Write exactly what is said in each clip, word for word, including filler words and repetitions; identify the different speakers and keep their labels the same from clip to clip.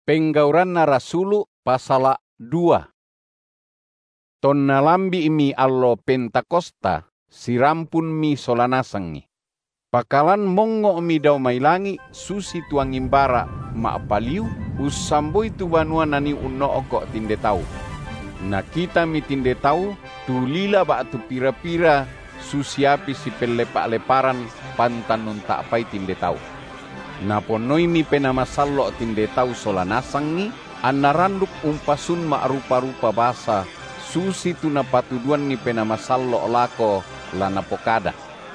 Speaker 1: Penggauranna Rasulu pasala dua. Tonna lambi mi allo Pentakosta sirampun mi solanasangi. Pakalan mongo mi daw mailangi susi tuang imbara ma paliu usambo itu banua nani unno oko tinde tau. Na kita mi tinde tau tulila ba tu pira-pira susiapi si pelepak-leparan pantan nun tak pai tinde tau. Naponoi mi penama sallo tinde tau solanasangi anaranduk umpasun ma rupa-rupa basa susi tu napatuduan ni penama sallo lako lana pokada.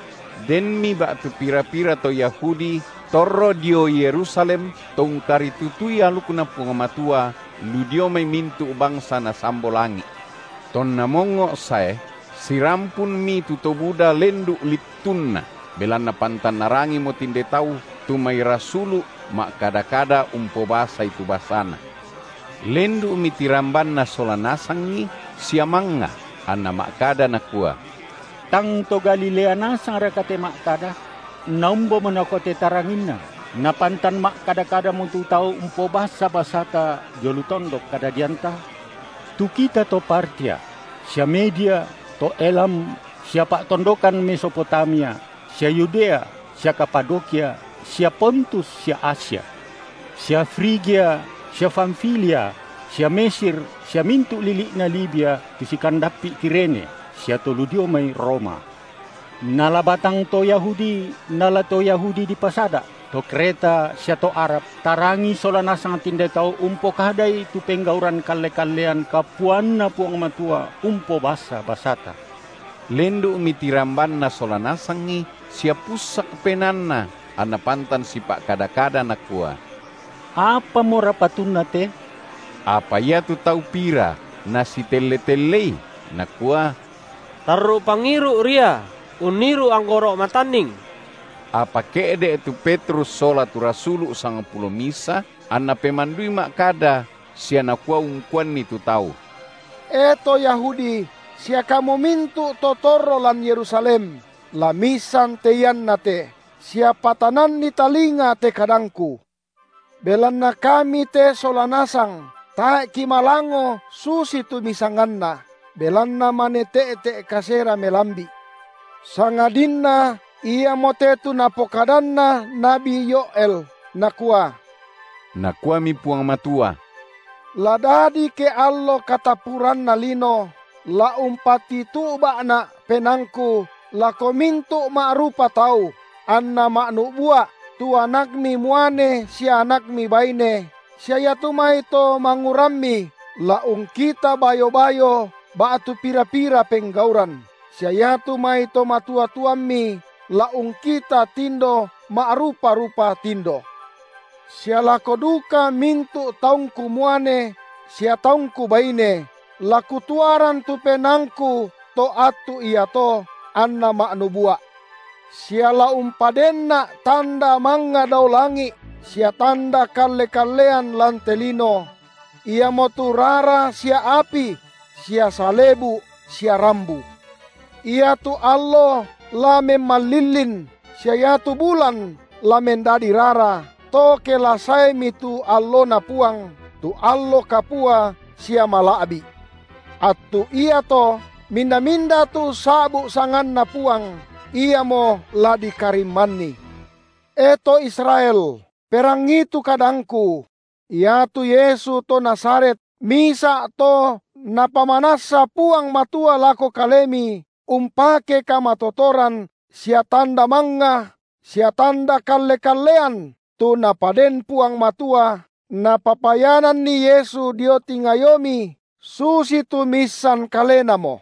Speaker 1: Den mi ba tu pira-pira to Yahudi torro dio Yerusalem tongkari tutui alukuna pungamatua ludio mai mintu bangsa na sambolangi. Ton namongo sae sirampun mi tutobuda lendu litunna belana pantan narangi mo tinde tau tumai Rasulu mak kada-kada umpo basa itu basana. Lendu mi tirambanna solanasangi siamanga anna mak kada nakua.
Speaker 2: Tang to Galilea nasang rakate mak kada naumbo manakote tarangina na pantan mak kada-kada muntu tau umpo basa basata jolutondok kada dianta tu kita to Partia sia Media to Elam sia pak tondokan Mesopotamia sia Yudea sia Kapadokia sia Pontus sia Asia sia Frigia sia Pamfilia sia Mesir sia mintu lilikna Libya tu si kandapi Kirene sia to ludio mai Roma nala batang to Yahudi nala to Yahudi di pasada to Kreta sia to Arab tarangi solanasang tinde tau umpo kadai tu penggauran kalle-kallean kapuanna puang matua umpo basa basata.
Speaker 1: Lendu mitirambanna solanasangi sia pusak penanna ana pantan sipak kada-kada nakua.
Speaker 2: Apa mo rapatunna te?
Speaker 1: Apa ya tu tau pira nasi tele-telei nakua.
Speaker 3: Taru pangiru ria uniru anggoro mataning.
Speaker 1: Apa keede tu Petrus sola tu Rasulu sangat puluh misa anna pemandui mak kada sia nakua ungkuan ni tu tau.
Speaker 4: Eto Yahudi sia kamu mintu totoro lan Yerusalem la misan teyan nate sia patanan ni talinga te kadangku. Belanna kami te solanasang ta kimalango susi tu misanganna belanna manete te kasera melambi. Sangadinna ia motetu napokadanna Nabi Yoel nakua.
Speaker 1: Nakua mi puang matua.
Speaker 4: Ladadi ke allo katapuran na lino la umpati tu na penangku la komintu ma'rupa tau anna ma'nu bua tu anakmi muane si anakmi baine sia yatumai to mangurammi la ungkita bayo-bayo ba'tu pira-pira penggauran sia yatumai to matua-tuammi la ungkita tindo ma'rupa-rupa tindo. Sia lakoduka mintu taungku muane, sia taungku baine, laku tuaran tu penangku to atu iya to anna maknubua. Sia la umpadenna tanda manga daulangi, sia tanda kalle-kallean lantelino. Ia motu rara sia api, sia salebu, sia rambu. Ia tu allo la memalilin, sia yatu bulan la mendadi rara. To kelasai mitu allo na puang, tu allo kapua sia malaabi. Atu iya to minda-minda tu sabu sangan na puang, iya mo ladi karimani. Eto Israel, perang itu kadangku, iya tu Yesu to Nasaret, misa to napamanasa puang matua lako kalemi, umpake kamatotoran, sia tanda manga, sia tanda kalle-kallean, tu napaden puang matua napapayanan ni Yesu dio tingayomi susi tu misan kalena mo.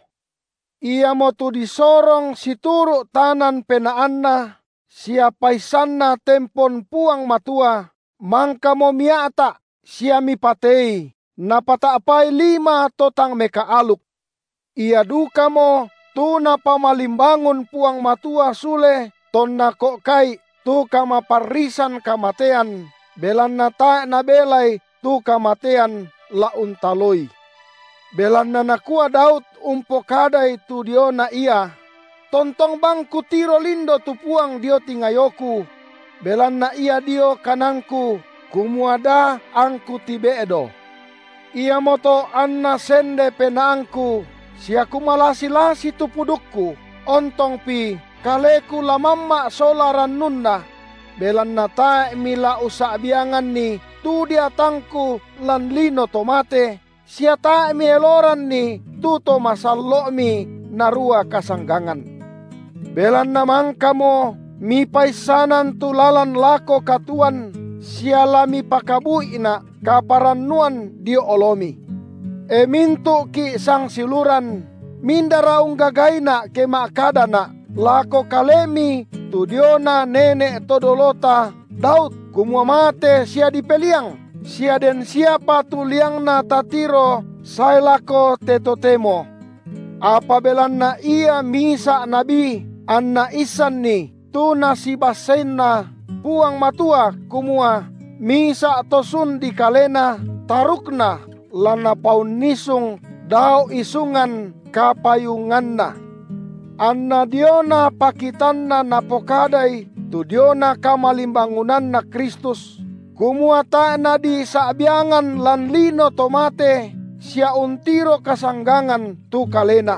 Speaker 4: Ia mo tu disorong situru tanan penaanna siapa isanna tempon puang matua mangka mo miata siami patei napataapai lima totang meka aluk. Ia duka mo tu napamalimbangun puang matua sule tonna kok kai tu kamaparisan kamatean, belan na ta na belay tu kamatean launtaloi. Belan na nakua Daud umpo kadai tu dio na iya, tontong bangku tiro lindo tu puang dio tingayoku, belan na iya dio kanangku kumuada angku tibedo. Ia moto anna sende penaangku, sia kumalasi-lasi tu pudukku, ontong pi kaleku lamamma solaran nunna, belan nata mila usa biangan ni tu diatangku lan lino tomate, sia ta mi eloran ni tuto masallo mi narua kasanggangan. Belan namang kamo mi paisanan tulalan lako katuan, siala mi pakabuina kaparannuan dio olomi. E mintu ki sang siluran, mindaraung gagaina ke makadana, lako kalemi tudiona nene todolota, Daud kumua mate sia dipeliang, sia den siapa tuliangna tatiro, sai lako tetotemo. Apabelanna ia misa nabi, anna isan ni, tu nasibasenna, puang matua kumua, misa tosun di kalena, tarukna, lana paun nisung, dao isungan, kapayunganna. Anna diona pakitanna napokadai, tu diona kamalimbangunan na Kristus, kumua na di saabiangan lan lino tomate, sia untiro kasanggangan tu kalena.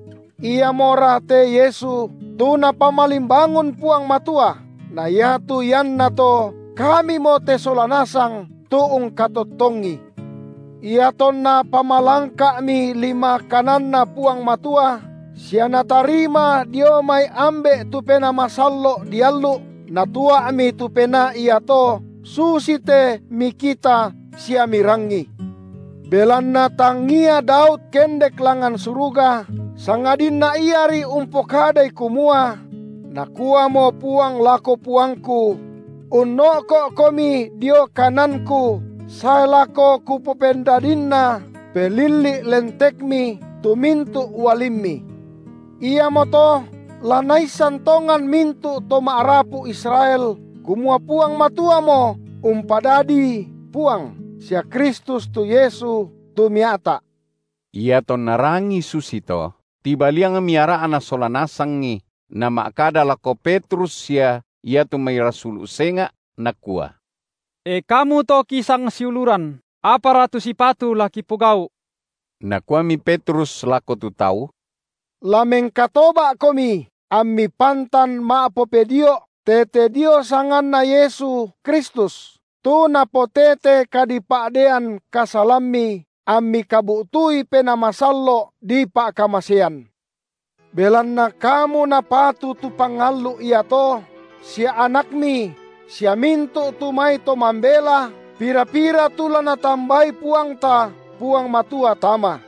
Speaker 4: Ia mora te Yesu, tu na pamalimbangun puang matua, na yatu yan na to, kami mo te solanasang tuong katotongi. Ia ton na pamalangka mi lima kanan na puang matua, siya natarima dio may ambe tu pena masallo diallo, natua mi tu pena iya to, susite mi kita siya mirangi. Belan na tangia Daud kendek langan suruga, sangadin na iari umpokadai kumua, nakua mo puang lako puangku, unoko komi dio kananku, saya lako kupopendadinna, pelili lentekmi, tumintu walimmi. Ia moto, lanai santongan mintu to maarapu Israel, kumua puang matua mo, umpadadi puang, sia Kristus tu Yesu tu miata.
Speaker 1: Ia ton narangi susito, tibaliang miara ana solanasangi, na makada lako Petrus sia, ia tu may rasul usenga nakua.
Speaker 5: E kamu to kisang siuluran, apa ratu sipatu laki pugau?
Speaker 1: Nakua mi Petrus lako tu tau.
Speaker 4: Lameng katoba komi, ammi pantan maapopedio, tete dio sangan na Yesu Kristus, tu napotete kadipadean kasalami, ammi kabutui penamasallo di pak kamasean. Belan na kamu napatu tu pangalu iya to, sia anakmi, sia mintu tumay to mambela, pira-pira tula na tambay puang ta, puang matua tama.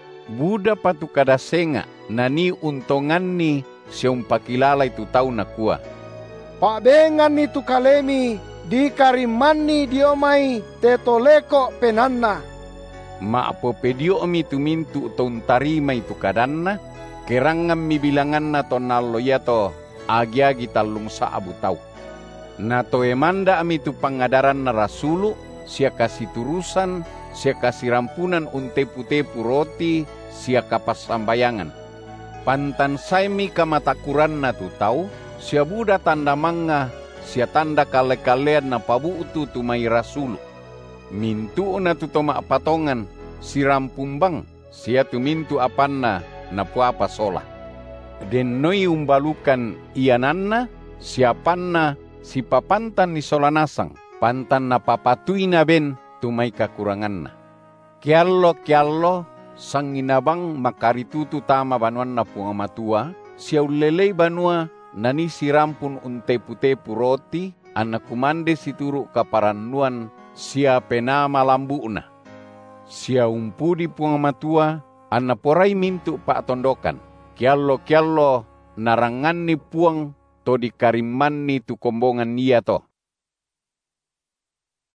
Speaker 1: Buda patu kada senga, nani untongan ni siyong pakilala itu tau nakua.
Speaker 4: Pabengan ni tu kalemi, di kariman ni diomay tetoleko penanna.
Speaker 1: Maapopedio mi tumintu ton tarima itu kadanna, kerangam mi bilangan na tonalo yato, agi-agi talung sa abu tau. Na to emanda mi tu pangadaran na rasulu, siya kasih turusan, siya kasih rampunan untepu-tepu roti, siya kapasambayangan. Pantan saimi kamatakuran na tu tau, siya buda tanda manga, siya tanda kale-kalean na pabuutu tu may rasulu. Mintu na tu toma patongan, si rampumbang, siya tumintu apan na, na puapa sola. Den noi umbalukan iananna, siapan na, si papantan ni solanasang, pantan na papatui na ben, tumay kakurangan na. Kiallo, kiallo, sang inabang makaritutu tama banuan na pungamatua, siya ulelay banua, nani sirampun untepu-tepu roti, anak kumande situru kaparannuan, siya penama lambu na. Siya umpudi pungamatua, anak poray mintu pa tondokan, kiallo, kiallo, narangan ni puang, to di kariman ni tu kombongan niya to.